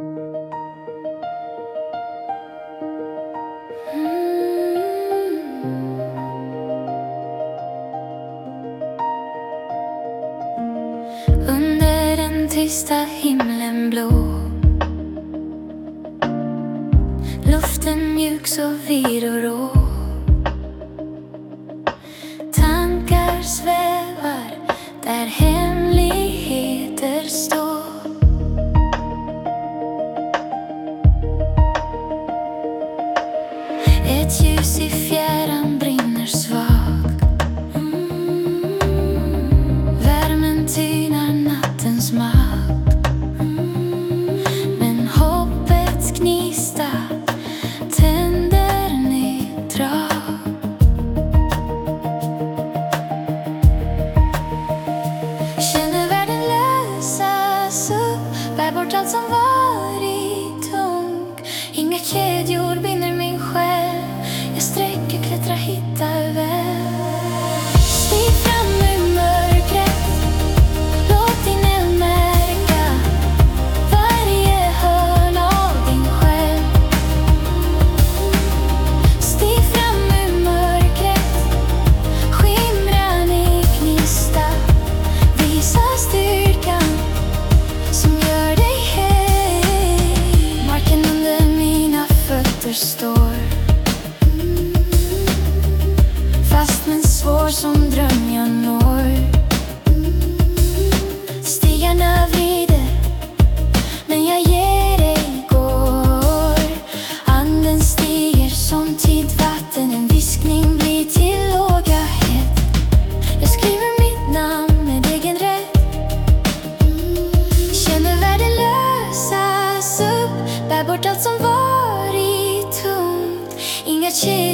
Under den tysta himlen blå, luften mjuk så vid och rå. Tankar svävar där hemligheter står. Ett ljus i fjärran brinner svagt. Värmen tynar nattens makt. Men hoppets gnista tänder neutralt. Känner världen lösas upp, bär bort allt som varit tungt. Inga kedjor binder min själ, jag sträcker, klättrar, hittar väl. Stig fram ur mörkret, låt din eld märka varje hörn av din själ. Stig fram ur mörkret, skimran i gnista. Visa styrkan som gör dig hel. Marken under mina fötter står, fast men svår som dröm jag når. Stigarna vrider, men jag ger dig går. Anden stiger som tidvatten, en viskning blir till låga het. Jag skriver mitt namn med egen rätt. Känner världen lösas upp, bär bort allt som varit tungt. Inga kedjor